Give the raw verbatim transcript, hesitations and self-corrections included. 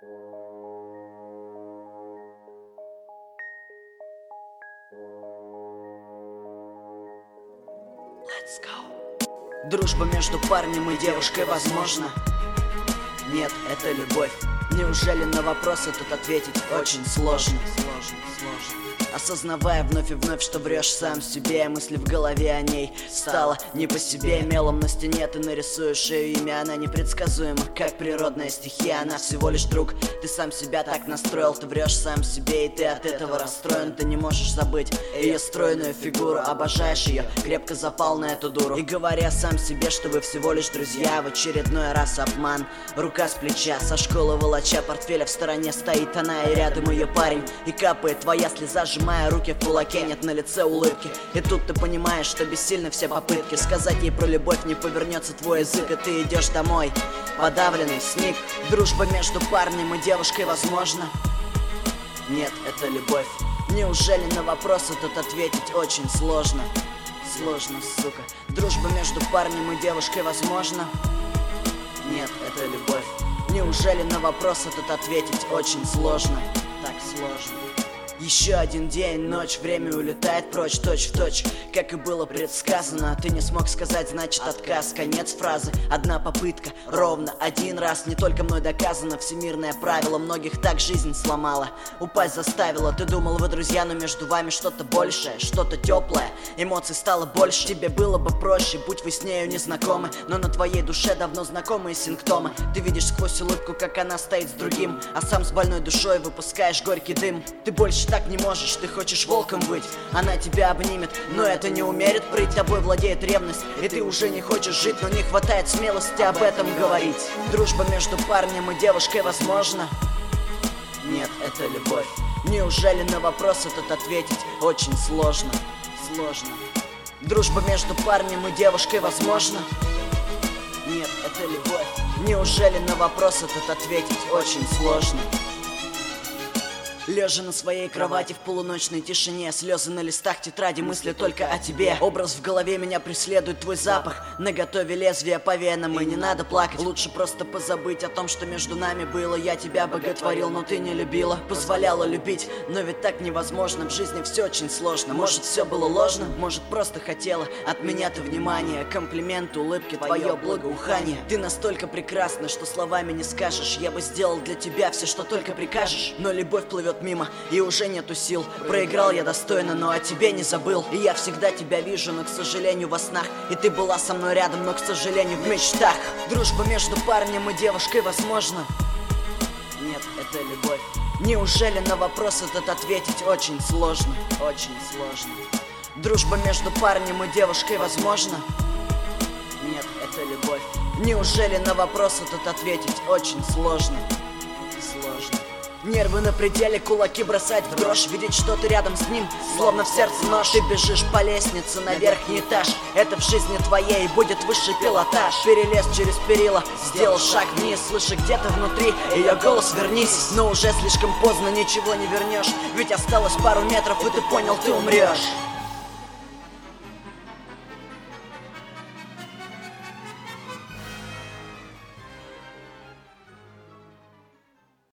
Let's go. Дружба между парнем и девушкой возможна? Нет, это любовь. Неужели на вопросы тут ответить очень сложно? Сложно, сложно. Осознавая вновь и вновь, что врешь сам себе, мысли в голове о ней стало не по себе. Мелом на стене ты нарисуешь ее имя. Она непредсказуема, как природная стихия. Она всего лишь друг, ты сам себя так настроил. Ты врешь сам себе, и ты от этого расстроен. Ты не можешь забыть ее стройную фигуру. Обожаешь ее, крепко запал на эту дуру. И говоря сам себе, что вы всего лишь друзья, в очередной раз обман. Рука с плеча, со школы волоча портфеля, в стороне стоит она, и рядом ее парень. И капает твоя слеза, сжимая руки в кулаке, нет на лице улыбки. И тут ты понимаешь, что бессильны все попытки сказать ей про любовь, не повернется твой язык. И ты идешь домой, подавленный, сник. Дружба между парнем и девушкой возможна? Нет, это любовь. Неужели на вопросы тут ответить очень сложно? Сложно, сука. Дружба между парнем и девушкой возможна? Нет, это любовь. Неужели на вопросы тут ответить очень сложно? Так сложно. Еще один день, ночь, время улетает прочь, точь в точь, как и было предсказано. Ты не смог сказать, значит отказ, конец фразы. Одна попытка, ровно один раз. Не только мной доказано всемирное правило. Многих так жизнь сломала, упасть заставила. Ты думал, вы друзья, но между вами что-то большее, что-то теплое. Эмоций стало больше, тебе было бы проще, будь вы с нею незнакомы. Но на твоей душе давно знакомые симптомы. Ты видишь сквозь улыбку, как она стоит с другим, а сам с больной душой выпускаешь горький дым. Ты больше так не можешь, ты хочешь волком быть. Она тебя обнимет, но это не умерит прыть. Тобой владеет ревность, и ты уже не хочешь жить, но не хватает смелости об этом говорить. Дружба между парнем и девушкой возможна? Нет, это любовь. Неужели на вопросы тут ответить очень сложно? Сложно. Дружба между парнем и девушкой возможна? Нет, это любовь. Неужели на вопросы тут ответить очень сложно? Лежа на своей кровати в полуночной тишине, слезы на листах тетради, мысли только о тебе. Образ в голове меня преследует, твой запах наготове, лезвие по венам. И не надо плакать, лучше просто позабыть о том, что между нами было. Я тебя боготворил, но ты не любила, позволяла любить. Но ведь так невозможно, в жизни все очень сложно. Может, все было ложно, может, просто хотела от меня ты внимание, комплименты, улыбки, твое благоухание. Ты настолько прекрасна, что словами не скажешь. Я бы сделал для тебя все, что только прикажешь. Но любовь плывет мимо, и уже нету сил. Проиграл я достойно, но о тебе не забыл. И я всегда тебя вижу, но, к сожалению, во снах. И ты была со мной рядом, но, к сожалению, в мечтах. Дружба между парнем и девушкой возможна? Нет, это любовь. Неужели на вопрос этот ответить очень сложно? Очень сложно. Дружба между парнем и девушкой возможна? Нет, это любовь. Неужели на вопрос этот ответить очень сложно? Сложно. Нервы на пределе, кулаки бросать в дрожь. Видеть, что ты рядом с ним, словно в сердце нож. Ты бежишь по лестнице на верхний этаж. Это в жизни твоей будет высший пилотаж. Перелез через перила, сделал шаг вниз, слыша где-то внутри ее голос «вернись». Но уже слишком поздно, ничего не вернешь. Ведь осталось пару метров, и ты понял, ты умрешь.